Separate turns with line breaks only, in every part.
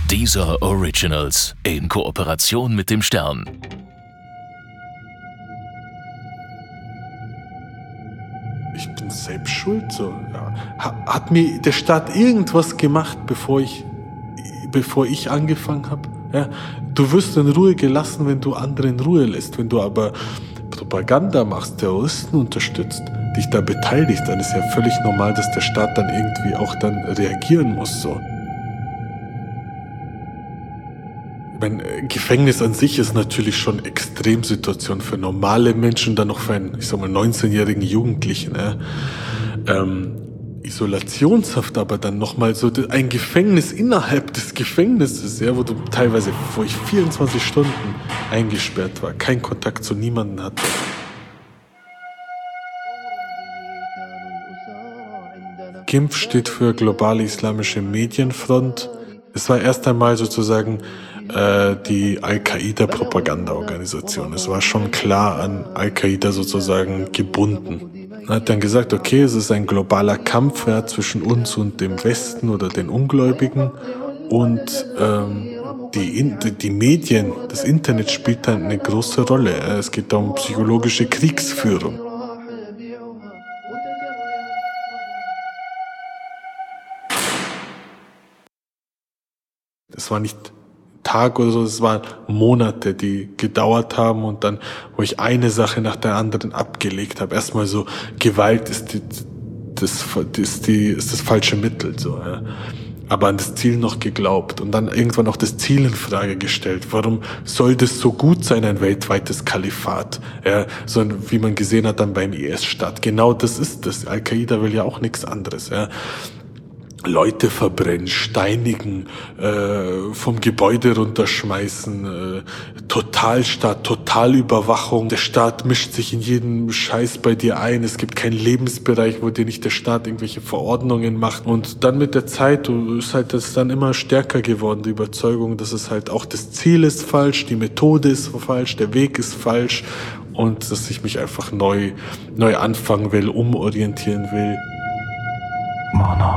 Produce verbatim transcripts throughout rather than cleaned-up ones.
Deezer Originals in Kooperation mit dem Stern.
Ich bin selbst schuld. So. Ja. Hat mir der Staat irgendwas gemacht, bevor ich, bevor ich angefangen habe? Ja. Du wirst in Ruhe gelassen, wenn du andere in Ruhe lässt. Wenn du aber Propaganda machst, Terroristen unterstützt, dich da beteiligst, dann ist ja völlig normal, dass der Staat dann irgendwie auch dann reagieren muss. So. Mein Gefängnis an sich ist natürlich schon eine Extremsituation für normale Menschen, dann noch für einen, ich sag mal, neunzehnjährigen Jugendlichen. Ja. Ähm, Isolationshaft aber dann nochmal so ein Gefängnis innerhalb des Gefängnisses, ja, wo du teilweise, wo ich vierundzwanzig Stunden eingesperrt war, keinen Kontakt zu niemandem hatte. G I M F steht für Globale Islamische Medienfront. Es war erst einmal sozusagen äh, die Al-Qaida-Propaganda-Organisation. Es war schon klar an Al-Qaida sozusagen gebunden. Man hat dann gesagt, okay, es ist ein globaler Kampf ja, zwischen uns und dem Westen oder den Ungläubigen. Und ähm, die, die Medien, das Internet spielt dann eine große Rolle. Es geht da um psychologische Kriegsführung. Es war nicht Tag oder so, es waren Monate, die gedauert haben und dann, wo ich eine Sache nach der anderen abgelegt habe. Erstmal so, Gewalt ist, die, das, ist, die, ist das falsche Mittel, so, ja. Aber an das Ziel noch geglaubt und dann irgendwann auch das Ziel in Frage gestellt. Warum soll das so gut sein, ein weltweites Kalifat? Ja, so wie man gesehen hat dann beim I S-Staat. Genau das ist das. Al-Qaida will ja auch nichts anderes, ja. Leute verbrennen, steinigen, äh, vom Gebäude runterschmeißen, äh, Totalstaat, Totalüberwachung. Der Staat mischt sich in jeden Scheiß bei dir ein. Es gibt keinen Lebensbereich, wo dir nicht der Staat irgendwelche Verordnungen macht. Und dann mit der Zeit ist halt das dann immer stärker geworden, die Überzeugung, dass es halt auch das Ziel ist falsch, die Methode ist falsch, der Weg ist falsch und dass ich mich einfach neu, neu anfangen will, umorientieren will.
Mono.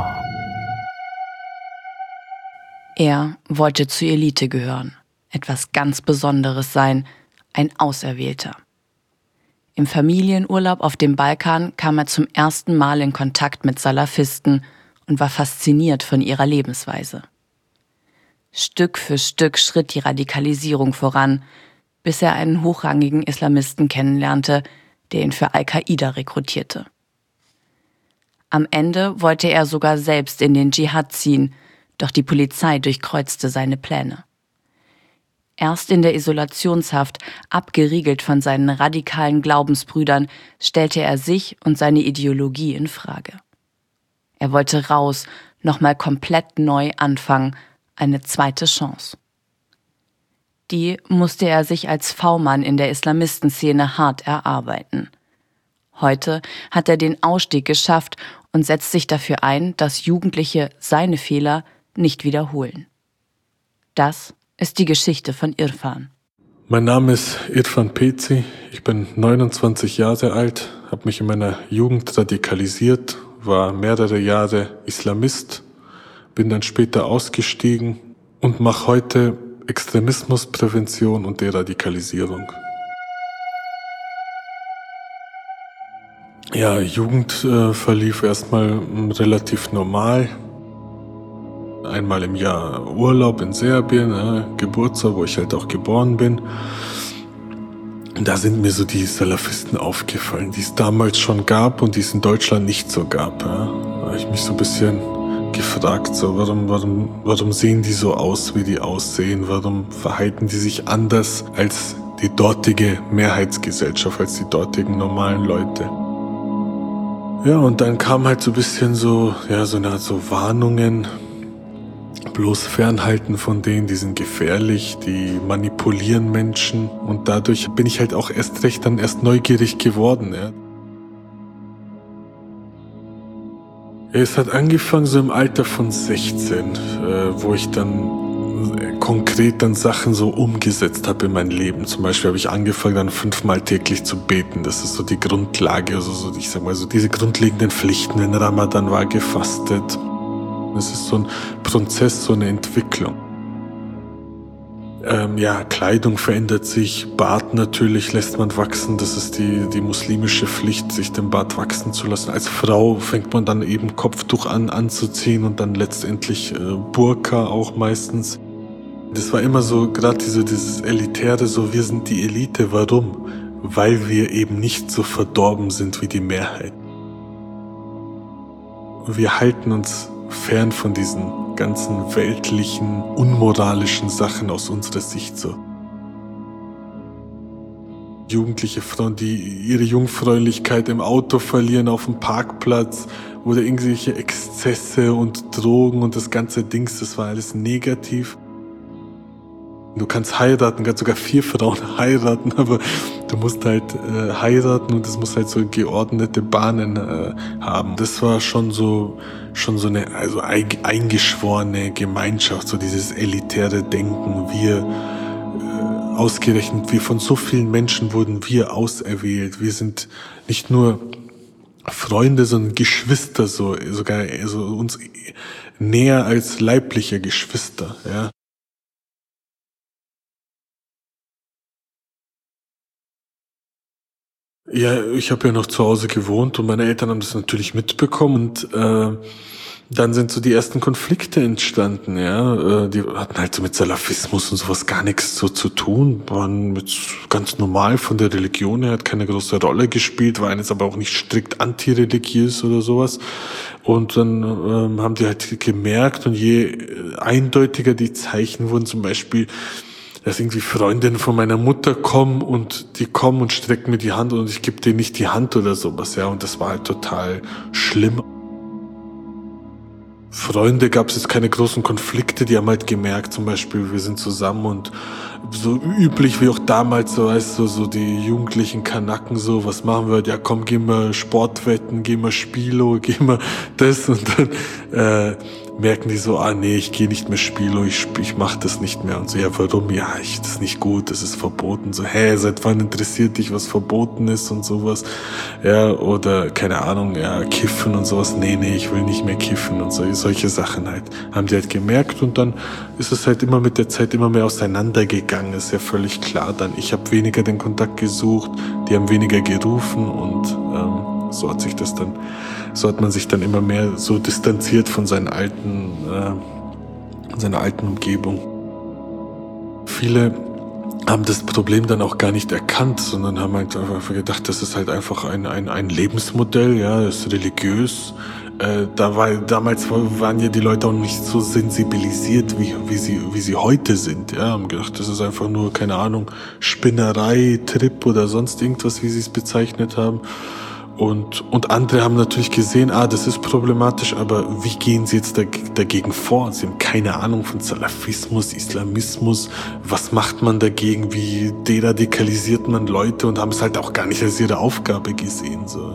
Er wollte zur Elite gehören, etwas ganz Besonderes sein, ein Auserwählter. Im Familienurlaub auf dem Balkan kam er zum ersten Mal in Kontakt mit Salafisten und war fasziniert von ihrer Lebensweise. Stück für Stück schritt die Radikalisierung voran, bis er einen hochrangigen Islamisten kennenlernte, der ihn für Al-Qaida rekrutierte. Am Ende wollte er sogar selbst in den Dschihad ziehen, doch die Polizei durchkreuzte seine Pläne. Erst in der Isolationshaft, abgeriegelt von seinen radikalen Glaubensbrüdern, stellte er sich und seine Ideologie in Frage. Er wollte raus, nochmal komplett neu anfangen, eine zweite Chance. Die musste er sich als V-Mann in der Islamistenszene hart erarbeiten. Heute hat er den Ausstieg geschafft und setzt sich dafür ein, dass Jugendliche seine Fehler nicht wiederholen. Das ist die Geschichte von Irfan.
Mein Name ist Irfan Pezi, ich bin neunundzwanzig Jahre alt, habe mich in meiner Jugend radikalisiert, war mehrere Jahre Islamist, bin dann später ausgestiegen und mache heute Extremismusprävention und Deradikalisierung. Ja, Jugend äh, verlief erstmal relativ normal. Einmal im Jahr Urlaub in Serbien, ja, Geburtstag, wo ich halt auch geboren bin. Und da sind mir so die Salafisten aufgefallen, die es damals schon gab und die es in Deutschland nicht so gab. Ja. Da habe ich mich so ein bisschen gefragt, so warum, warum, warum sehen die so aus, wie die aussehen? Warum verhalten die sich anders als die dortige Mehrheitsgesellschaft, als die dortigen normalen Leute? Ja, und dann kam halt so ein bisschen so, ja, so eine Art so Warnungen, bloß fernhalten von denen, die sind gefährlich, die manipulieren Menschen und dadurch bin ich halt auch erst recht dann erst neugierig geworden, ja. Es hat angefangen so im Alter von sechzehn, äh, wo ich dann äh, konkret dann Sachen so umgesetzt habe in mein Leben. Zum Beispiel habe ich angefangen dann fünfmal täglich zu beten. Das ist so die Grundlage, also so, ich sag mal so diese grundlegenden Pflichten. Wenn Ramadan war, gefastet. Es ist so ein Prozess, so eine Entwicklung. Ähm, ja, Kleidung verändert sich, Bart natürlich lässt man wachsen. Das ist die, die muslimische Pflicht, sich den Bart wachsen zu lassen. Als Frau fängt man dann eben Kopftuch an anzuziehen und dann letztendlich äh, Burka auch meistens. Das war immer so, gerade diese, dieses Elitäre, so wir sind die Elite. Warum? Weil wir eben nicht so verdorben sind wie die Mehrheit. Wir halten uns fern von diesen ganzen weltlichen, unmoralischen Sachen aus unserer Sicht so. Jugendliche Frauen, die ihre Jungfräulichkeit im Auto verlieren, auf dem Parkplatz oder irgendwelche Exzesse und Drogen und das ganze Dings, das war alles negativ. Du kannst heiraten, kannst sogar vier Frauen heiraten, aber du musst halt äh, heiraten und es muss halt so geordnete Bahnen äh, haben. Das war schon so schon so eine also eingeschworene Gemeinschaft, so dieses elitäre Denken. Wir äh, ausgerechnet, wir von so vielen Menschen wurden wir auserwählt. Wir sind nicht nur Freunde, sondern Geschwister, so sogar also uns näher als leibliche Geschwister, ja. Ja, ich habe ja noch zu Hause gewohnt und meine Eltern haben das natürlich mitbekommen und äh, dann sind so die ersten Konflikte entstanden, ja. Äh, die hatten halt so mit Salafismus und sowas gar nichts so zu tun, waren mit ganz normal von der Religion her, hat keine große Rolle gespielt, waren jetzt aber auch nicht strikt antireligiös oder sowas. Und dann ähm, haben die halt gemerkt und je eindeutiger die Zeichen wurden, zum Beispiel dass irgendwie Freundinnen von meiner Mutter kommen und die kommen und strecken mir die Hand und ich gebe denen nicht die Hand oder sowas, ja, und das war halt total schlimm. Freunde gab es jetzt keine großen Konflikte, die haben halt gemerkt, zum Beispiel, wir sind zusammen und so üblich wie auch damals, so weißt du, so die jugendlichen Kanaken so, was machen wir? Ja komm, gehen wir Sportwetten, gehen wir Spielo, gehen wir das und dann äh, merken die so, ah nee, ich gehe nicht mehr Spielo, ich, ich mache das nicht mehr und so, ja warum? Ja, ich, das ist nicht gut, das ist verboten, so, hä, seit wann interessiert dich, was verboten ist und sowas, ja, oder keine Ahnung, ja, kiffen und sowas, nee, nee, ich will nicht mehr kiffen und so, solche Sachen halt, haben die halt gemerkt und dann ist es halt immer mit der Zeit immer mehr auseinandergegangen, ist ja völlig klar dann, ich habe weniger den Kontakt gesucht, die haben weniger gerufen und ähm, so hat sich das dann So hat man sich dann immer mehr so distanziert von seinen alten, äh, seiner alten Umgebung. Viele haben das Problem dann auch gar nicht erkannt, sondern haben halt einfach gedacht, das ist halt einfach ein, ein, ein Lebensmodell, ja, das ist religiös. Äh, da war, damals waren ja die Leute auch nicht so sensibilisiert, wie, wie, sie, wie sie heute sind. Ja, haben gedacht, das ist einfach nur, keine Ahnung, Spinnerei, Trip oder sonst irgendwas, wie sie es bezeichnet haben. Und, und andere haben natürlich gesehen, ah, das ist problematisch, aber wie gehen sie jetzt dagegen vor? Sie haben keine Ahnung von Salafismus, Islamismus, was macht man dagegen, wie deradikalisiert man Leute und haben es halt auch gar nicht als ihre Aufgabe gesehen. So.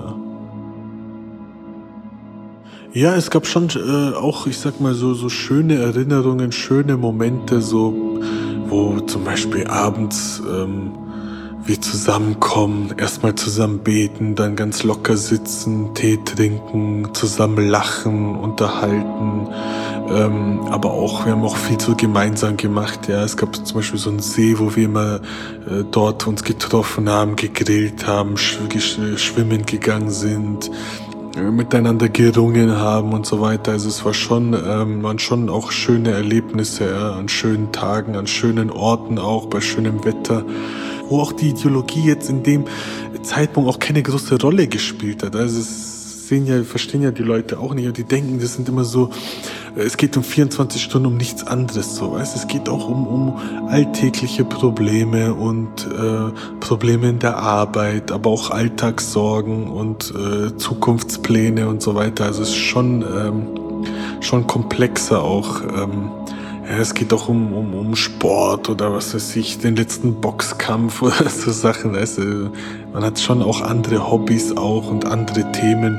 Ja, es gab schon äh, auch, ich sag mal, so, so schöne Erinnerungen, schöne Momente, so, wo zum Beispiel abends ähm, wir zusammenkommen, erstmal zusammen beten, dann ganz locker sitzen, Tee trinken, zusammen lachen, unterhalten, ähm, aber auch, wir haben auch viel so gemeinsam gemacht, ja, es gab zum Beispiel so einen See, wo wir immer äh, dort uns getroffen haben, gegrillt haben, sch sch schwimmen gegangen sind, äh, miteinander gerungen haben und so weiter, also es war schon, ähm, waren schon auch schöne Erlebnisse, ja, an schönen Tagen, an schönen Orten auch, bei schönem Wetter, wo auch die Ideologie jetzt in dem Zeitpunkt auch keine große Rolle gespielt hat. Also es sehen ja, verstehen ja die Leute auch nicht. Und die denken, das sind immer so, es geht um vierundzwanzig Stunden um nichts anderes. So, weißt? Es geht auch um, um alltägliche Probleme und äh, Probleme in der Arbeit, aber auch Alltagssorgen und äh, Zukunftspläne und so weiter. Also es ist schon, ähm, schon komplexer auch. Ähm, Ja, es geht auch um, um, um Sport oder was weiß ich, den letzten Boxkampf oder so Sachen. Also man hat schon auch andere Hobbys auch und andere Themen.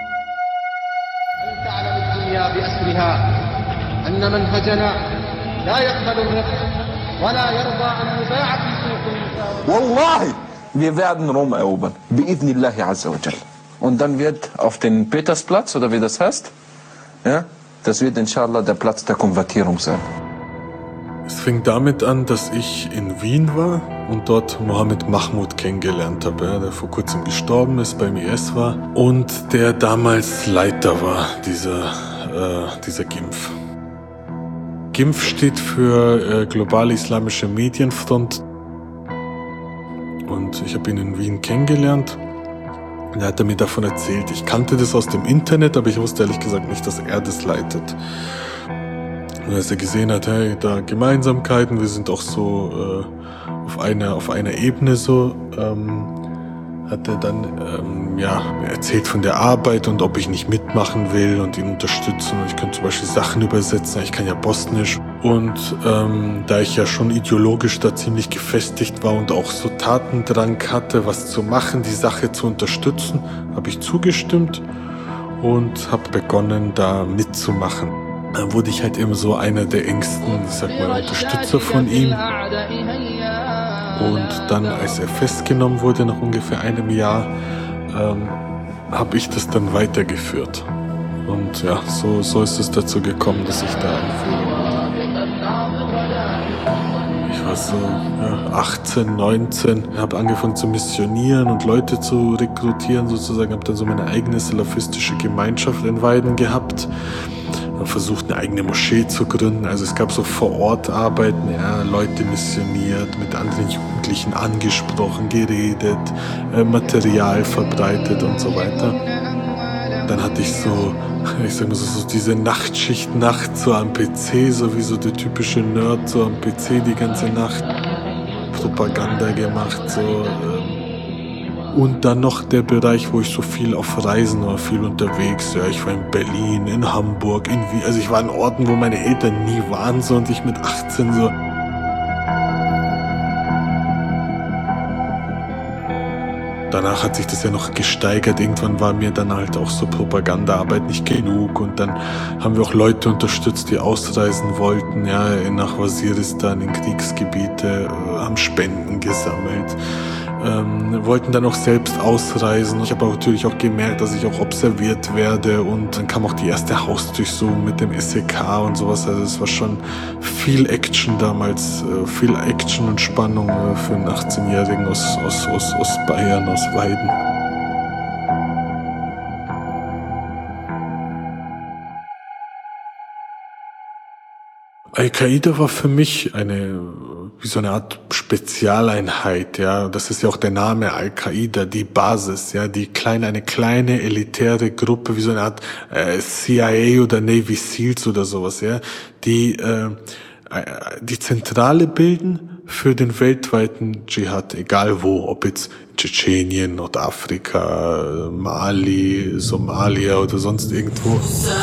Wallahi, wir werden Rom erobern. Bi'idhnillahi azza wa jal. Und dann wird auf den Petersplatz, oder wie das heißt, ja, das wird inshallah der Platz der Konvertierung sein.
Es fing damit an, dass ich in Wien war und dort Mohammed Mahmoud kennengelernt habe, ja, der vor kurzem gestorben ist, beim I S war und der damals Leiter war, dieser, äh, dieser G I M F. G I M F steht für äh, Globale Islamische Medienfront und ich habe ihn in Wien kennengelernt. Und er hat mir davon erzählt. Ich kannte das aus dem Internet, aber ich wusste ehrlich gesagt nicht, dass er das leitet. Und als er gesehen hat, hey, da Gemeinsamkeiten, wir sind auch so äh, auf einer auf einer Ebene so, ähm, hat er dann ähm, ja erzählt von der Arbeit und ob ich nicht mitmachen will und ihn unterstützen. Und ich könnte zum Beispiel Sachen übersetzen, ich kann ja Bosnisch. Und ähm, da ich ja schon ideologisch da ziemlich gefestigt war und auch so Tatendrang hatte, was zu machen, die Sache zu unterstützen, habe ich zugestimmt und habe begonnen, da mitzumachen. Dann wurde ich halt immer so einer der engsten, ich sag mal, Unterstützer von ihm. Und dann, als er festgenommen wurde, nach ungefähr einem Jahr, ähm, habe ich das dann weitergeführt. Und ja, so, so ist es dazu gekommen, dass ich da Anführer wurde. Ich war so ja, achtzehn, neunzehn, habe angefangen zu missionieren und Leute zu rekrutieren sozusagen, habe dann so meine eigene salafistische Gemeinschaft in Weiden gehabt. Versucht, eine eigene Moschee zu gründen. Also es gab so Vor-Ort-Arbeiten, ja, Leute missioniert, mit anderen Jugendlichen angesprochen, geredet, äh, Material verbreitet und so weiter. Dann hatte ich so, ich sag mal so, so diese Nachtschicht Nacht so am P C, so wie so der typische Nerd, so am P C die ganze Nacht Propaganda gemacht, so. Ähm, Und dann noch der Bereich, wo ich so viel auf Reisen war, viel unterwegs. Ja, ich war in Berlin, in Hamburg, in Wien. Also ich war in Orten, wo meine Eltern nie waren, so und ich mit achtzehn so. Danach hat sich das ja noch gesteigert. Irgendwann war mir dann halt auch so Propagandaarbeit nicht genug. Und dann haben wir auch Leute unterstützt, die ausreisen wollten, ja, nach Waziristan, in Kriegsgebiete, haben Spenden gesammelt. Ähm, wollten dann auch selbst ausreisen. Ich habe natürlich auch gemerkt, dass ich auch observiert werde und dann kam auch die erste Hausdurchsuchung mit dem S E K und sowas. Also es war schon viel Action damals, äh, viel Action und Spannung äh, für einen achtzehnjährigen aus, aus, aus, aus Bayern, aus Weiden. Al-Qaida war für mich eine, wie so eine Art Spezialeinheit, ja. Das ist ja auch der Name Al-Qaida, die Basis, ja, die kleine, eine kleine elitäre Gruppe, wie so eine Art äh, C I A oder Navy Seals oder sowas, ja, die äh, die Zentrale bilden für den weltweiten Dschihad, egal wo, ob jetzt Tschetschenien, Nordafrika, Mali, Somalia oder sonst irgendwo.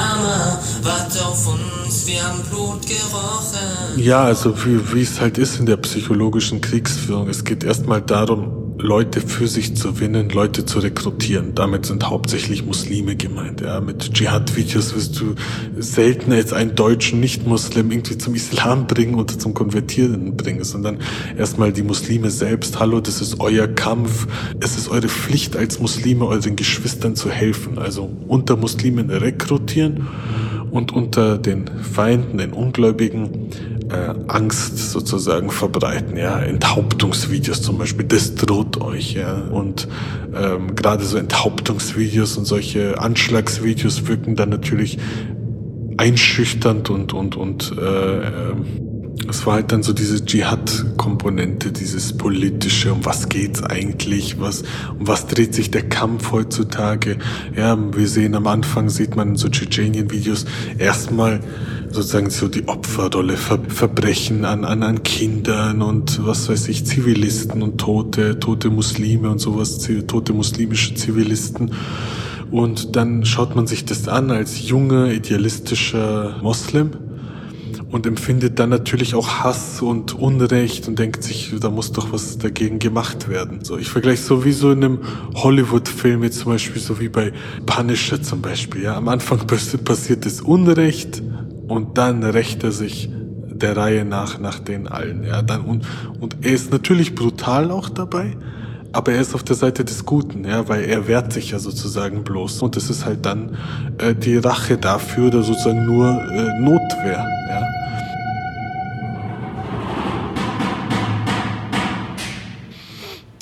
Warte auf uns, wir haben Blut gerochen. Ja, also wie, wie es halt ist in der psychologischen Kriegsführung. Es geht erstmal darum, Leute für sich zu gewinnen, Leute zu rekrutieren. Damit sind hauptsächlich Muslime gemeint. Ja, mit Dschihad-Videos wirst du selten als einen deutschen Nicht-Muslim irgendwie zum Islam bringen oder zum Konvertieren bringen, sondern erstmal die Muslime selbst. Hallo, das ist euer Kampf. Es ist eure Pflicht als Muslime, euren Geschwistern zu helfen. Also unter Muslimen rekrutieren und unter den Feinden, den Ungläubigen, äh, Angst sozusagen verbreiten, ja, Enthauptungsvideos zum Beispiel, das droht euch, ja, und ähm, gerade so Enthauptungsvideos und solche Anschlagsvideos wirken dann natürlich einschüchternd und und und äh, äh, es war halt dann so diese Dschihad-Komponente, dieses politische, um was geht's eigentlich, was, um was dreht sich der Kampf heutzutage. Ja, wir sehen am Anfang, sieht man in so Tschetschenien-Videos erstmal sozusagen so die Opferrolle, Ver Verbrechen an, an, an Kindern und was weiß ich, Zivilisten und Tote, tote Muslime und sowas, tote muslimische Zivilisten. Und dann schaut man sich das an als junger, idealistischer Moslem und empfindet dann natürlich auch Hass und Unrecht und denkt sich, da muss doch was dagegen gemacht werden. So, ich vergleiche so wie so in einem Hollywood-Film jetzt zum Beispiel, so wie bei Punisher zum Beispiel. Ja, am Anfang passiert das Unrecht und dann rächt er sich der Reihe nach nach den allen. Ja, dann und und er ist natürlich brutal auch dabei, aber er ist auf der Seite des Guten, ja, weil er wehrt sich ja sozusagen bloß und das ist halt dann äh, die Rache dafür oder sozusagen nur äh, Notwehr, ja.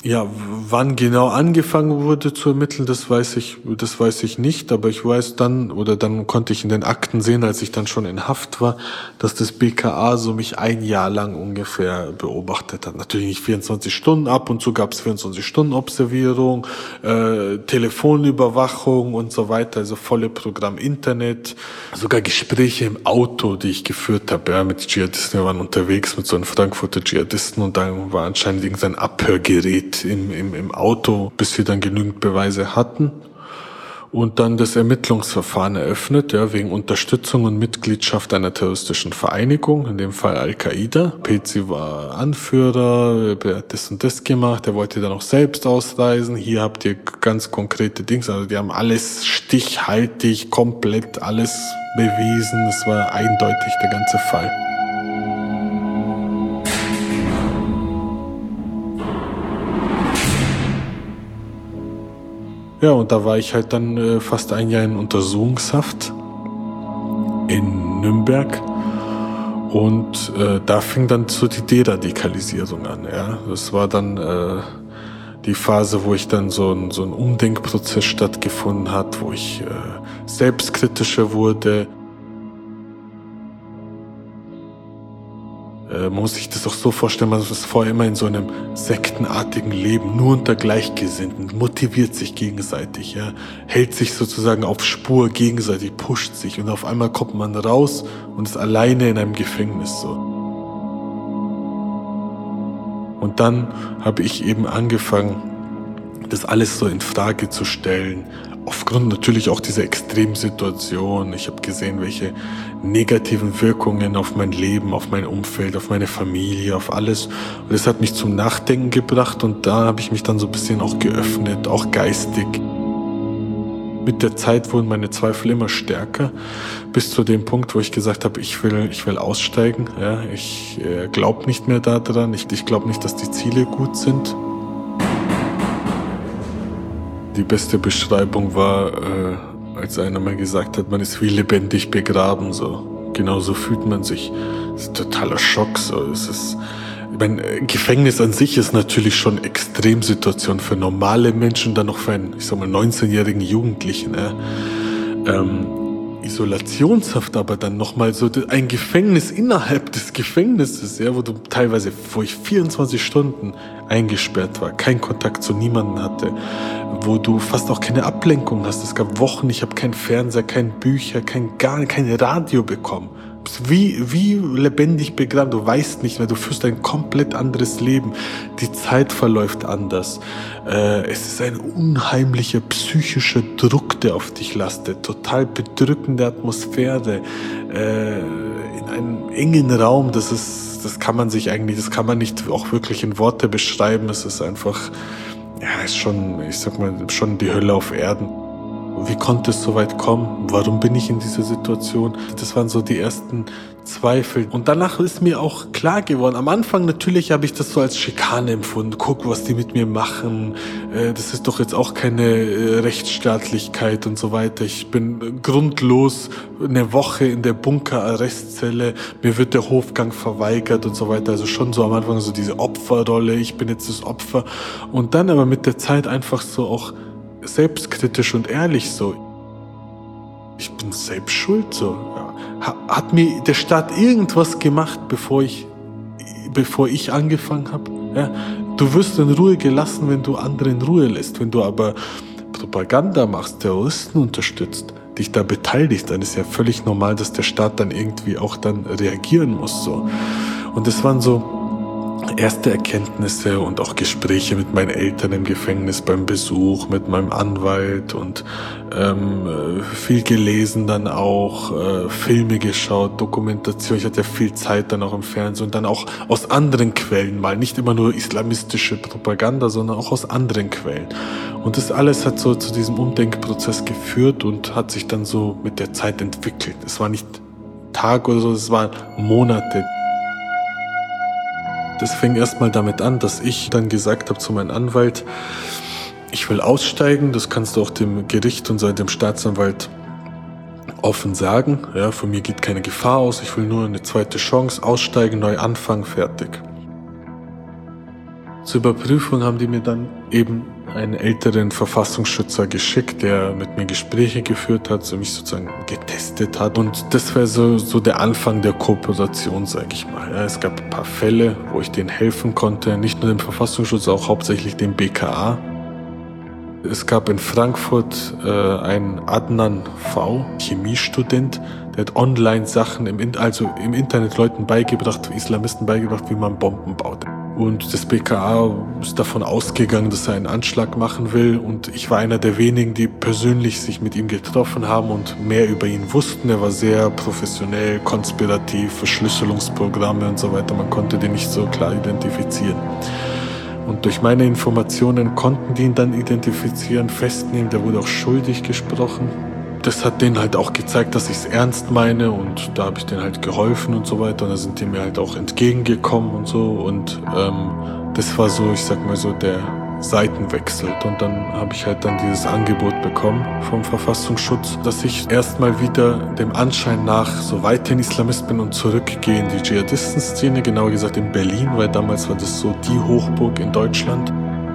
Ja, wann genau angefangen wurde zu ermitteln, das weiß ich, das weiß ich nicht, aber ich weiß dann, oder dann konnte ich in den Akten sehen, als ich dann schon in Haft war, dass das B K A so mich ein Jahr lang ungefähr beobachtet hat. Natürlich nicht vierundzwanzig Stunden, ab und zu gab es vierundzwanzig Stunden Observierung, äh, Telefonüberwachung und so weiter, also volle Programm Internet, sogar Gespräche im Auto, die ich geführt habe, ja, mit Dschihadisten. Wir waren unterwegs mit so einem Frankfurter Dschihadisten und dann war anscheinend irgendein Abhörgerät Im, im, im Auto, bis wir dann genügend Beweise hatten und dann das Ermittlungsverfahren eröffnet, ja, wegen Unterstützung und Mitgliedschaft einer terroristischen Vereinigung, in dem Fall Al-Qaida. Pezi war Anführer, er hat das und das gemacht, er wollte dann auch selbst ausreisen. Hier habt ihr ganz konkrete Dinge, also die haben alles stichhaltig, komplett alles bewiesen. Es war eindeutig der ganze Fall. Ja, und da war ich halt dann äh, fast ein Jahr in Untersuchungshaft in Nürnberg und äh, da fing dann so die Deradikalisierung an. Ja, das war dann äh, die Phase, wo ich dann so ein so ein Umdenkprozess stattgefunden hat, wo ich äh, selbstkritischer wurde. Man muss sich das auch so vorstellen, man ist vorher immer in so einem sektenartigen Leben, nur unter Gleichgesinnten, motiviert sich gegenseitig, ja, hält sich sozusagen auf Spur gegenseitig, pusht sich und auf einmal kommt man raus und ist alleine in einem Gefängnis so. Und dann habe ich eben angefangen, das alles so in Frage zu stellen, aufgrund natürlich auch dieser Extremsituation. Ich habe gesehen, welche negativen Wirkungen auf mein Leben, auf mein Umfeld, auf meine Familie, auf alles. Und das hat mich zum Nachdenken gebracht und da habe ich mich dann so ein bisschen auch geöffnet, auch geistig. Mit der Zeit wurden meine Zweifel immer stärker, bis zu dem Punkt, wo ich gesagt habe, ich will, ich will aussteigen. Ja, ich äh, glaube nicht mehr daran. Ich, ich glaube nicht, dass die Ziele gut sind. Die beste Beschreibung war, äh, als einer mal gesagt hat, man ist wie lebendig begraben, so. Genauso fühlt man sich. Das ist ein totaler Schock, so. Es ist, ich meine, Gefängnis an sich ist natürlich schon Extremsituation für normale Menschen, dann noch für einen, ich sag mal, neunzehnjährigen Jugendlichen, äh. ähm, Isolationshaft, aber dann nochmal so ein Gefängnis innerhalb des Gefängnisses, ja, wo du teilweise, wo ich vierundzwanzig Stunden eingesperrt war, keinen Kontakt zu niemandem hatte, wo du fast auch keine Ablenkung hast. Es gab Wochen, ich habe keinen Fernseher, kein Bücher, kein gar kein Radio bekommen. Wie, wie lebendig begraben, du weißt nicht mehr, du führst ein komplett anderes Leben. Die Zeit verläuft anders. Äh, es ist ein unheimlicher psychischer Druck, der auf dich lastet. Total bedrückende Atmosphäre. Äh, in einem engen Raum, das ist, das kann man sich eigentlich, das kann man nicht auch wirklich in Worte beschreiben. Es ist einfach, ja, ist schon, ich sag mal, schon die Hölle auf Erden. Wie konnte es so weit kommen? Warum bin ich in dieser Situation? Das waren so die ersten Zweifel. Und danach ist mir auch klar geworden, am Anfang natürlich habe ich das so als Schikane empfunden. Guck, was die mit mir machen. Das ist doch jetzt auch keine Rechtsstaatlichkeit und so weiter. Ich bin grundlos eine Woche in der Bunker-Arrestzelle. Mir wird der Hofgang verweigert und so weiter. Also schon so am Anfang so diese Opferrolle. Ich bin jetzt das Opfer. Und dann aber mit der Zeit einfach so auch selbstkritisch und ehrlich so. Ich bin selbst schuld so. Ja. Hat mir der Staat irgendwas gemacht, bevor ich, bevor ich angefangen habe? Ja. Du wirst in Ruhe gelassen, wenn du andere in Ruhe lässt. Wenn du aber Propaganda machst, Terroristen unterstützt, dich da beteiligst, dann ist ja völlig normal, dass der Staat dann irgendwie auch dann reagieren muss so. Und das waren so erste Erkenntnisse und auch Gespräche mit meinen Eltern im Gefängnis beim Besuch, mit meinem Anwalt und ähm, viel gelesen dann auch, äh, Filme geschaut, Dokumentation. Ich hatte ja viel Zeit dann auch im Fernsehen und dann auch aus anderen Quellen mal, nicht immer nur islamistische Propaganda, sondern auch aus anderen Quellen. Und das alles hat so zu diesem Umdenkprozess geführt und hat sich dann so mit der Zeit entwickelt. Es war nicht Tag oder so, es waren Monate. Das fing erstmal damit an, dass ich dann gesagt habe zu meinem Anwalt, ich will aussteigen, das kannst du auch dem Gericht und dem Staatsanwalt offen sagen. Ja, von mir geht keine Gefahr aus, ich will nur eine zweite Chance, aussteigen, neu anfangen, fertig. Zur Überprüfung haben die mir dann eben einen älteren Verfassungsschützer geschickt, der mit mir Gespräche geführt hat, so mich sozusagen getestet hat. Und das wäre so, so der Anfang der Kooperation, sage ich mal. Ja, es gab ein paar Fälle, wo ich denen helfen konnte, nicht nur dem Verfassungsschutz, auch hauptsächlich dem B K A. Es gab in Frankfurt äh, einen Adnan V., Chemiestudent, der hat online Sachen im, also im Internet Leuten beigebracht, Islamisten beigebracht, wie man Bomben baut. Und das B K A ist davon ausgegangen, dass er einen Anschlag machen will. Und ich war einer der wenigen, die persönlich sich mit ihm getroffen haben und mehr über ihn wussten. Er war sehr professionell, konspirativ, Verschlüsselungsprogramme und so weiter. Man konnte den nicht so klar identifizieren. Und durch meine Informationen konnten die ihn dann identifizieren, festnehmen. Der wurde auch schuldig gesprochen. Das hat denen halt auch gezeigt, dass ich es ernst meine, und da habe ich denen halt geholfen und so weiter. Und da sind die mir halt auch entgegengekommen und so. Und ähm, das war so, ich sag mal so, der Seitenwechsel. Und dann habe ich halt dann dieses Angebot bekommen vom Verfassungsschutz, dass ich erstmal wieder dem Anschein nach so weiterhin Islamist bin und zurückgehe in die Dschihadistenszene, genauer gesagt in Berlin, weil damals war das so die Hochburg in Deutschland.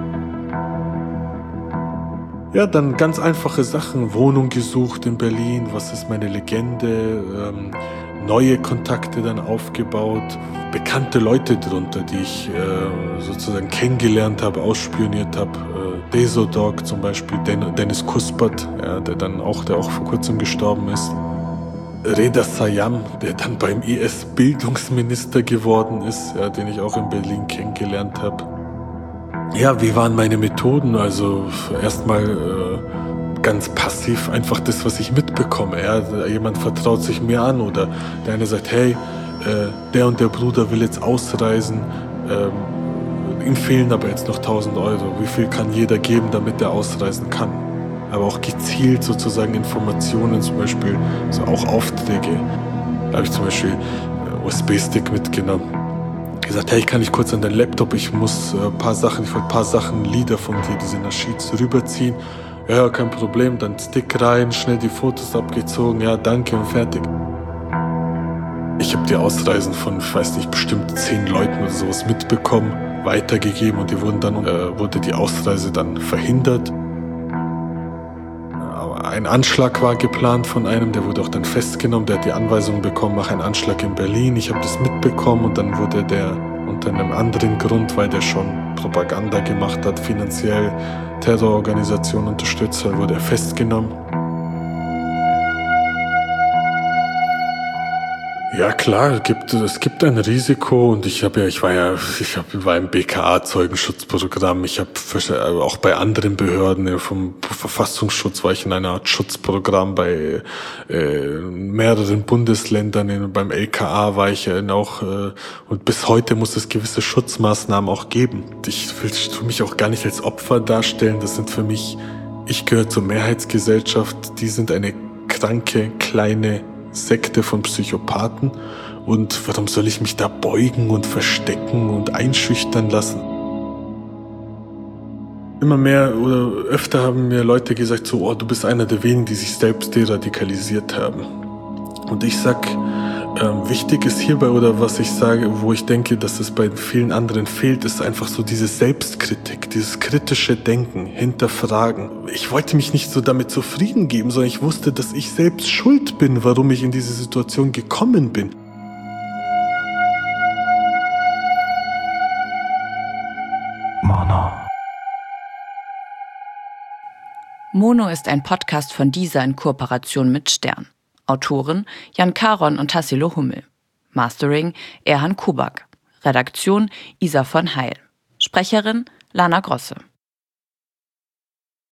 Ja, dann ganz einfache Sachen, Wohnung gesucht in Berlin, was ist meine Legende, ähm, neue Kontakte dann aufgebaut, bekannte Leute drunter, die ich äh, sozusagen kennengelernt habe, ausspioniert habe. Äh, Desodog zum Beispiel, Den- Dennis Kuspert, ja, der dann auch, der auch vor kurzem gestorben ist. Reda Sayam, der dann beim I S Bildungsminister geworden ist, ja, den ich auch in Berlin kennengelernt habe. Ja, wie waren meine Methoden? Also erstmal äh, ganz passiv einfach das, was ich mitbekomme. Ja? Jemand vertraut sich mir an oder der eine sagt, hey, äh, der und der Bruder will jetzt ausreisen, ähm, ihm fehlen aber jetzt noch tausend Euro. Wie viel kann jeder geben, damit er ausreisen kann? Aber auch gezielt sozusagen Informationen, zum Beispiel so auch Aufträge. Da habe ich zum Beispiel U S B-Stick mitgenommen. Gesagt, hey, ich kann nicht kurz an deinen Laptop, ich muss äh, ein paar Sachen, ich will ein paar Sachen, Lieder von dir, diese Nasheeds rüberziehen. Ja, kein Problem, dann Stick rein, schnell die Fotos abgezogen, ja, danke und fertig. Ich habe die Ausreisen von, ich weiß nicht, bestimmt zehn Leuten oder sowas mitbekommen, weitergegeben, und die wurden dann, äh, wurde die Ausreise dann verhindert. Ein Anschlag war geplant von einem, der wurde auch dann festgenommen, der hat die Anweisung bekommen, mach einen Anschlag in Berlin. Ich habe das mitbekommen, und dann wurde der unter einem anderen Grund, weil der schon Propaganda gemacht hat, finanziell Terrororganisationen unterstützt hat, wurde er festgenommen. Ja klar, es gibt, es gibt ein Risiko, und ich habe ja, ich war ja, ich hab, war im B K A-Zeugenschutzprogramm, ich habe auch bei anderen Behörden, vom Verfassungsschutz war ich in einer Art Schutzprogramm, bei äh, mehreren Bundesländern, in, beim L K A war ich ja auch, äh, und bis heute muss es gewisse Schutzmaßnahmen auch geben. Ich will mich auch gar nicht als Opfer darstellen, das sind für mich, ich gehöre zur Mehrheitsgesellschaft, die sind eine kranke, kleine Sekte von Psychopathen, und warum soll ich mich da beugen und verstecken und einschüchtern lassen? Immer mehr oder öfter haben mir Leute gesagt, so, oh, du bist einer der wenigen, die sich selbst deradikalisiert haben. Und ich sag, ähm, wichtig ist hierbei, oder was ich sage, wo ich denke, dass es bei vielen anderen fehlt, ist einfach so diese Selbstkritik, dieses kritische Denken, hinterfragen. Ich wollte mich nicht so damit zufrieden geben, sondern ich wusste, dass ich selbst schuld bin, warum ich in diese Situation gekommen bin.
Mono.
Mono ist ein Podcast von Deezer in Kooperation mit Stern. Autoren Jan Karon und Tassilo Hummel. Mastering Erhan Kubak. Redaktion Isa von Heil. Sprecherin Lana Grosse.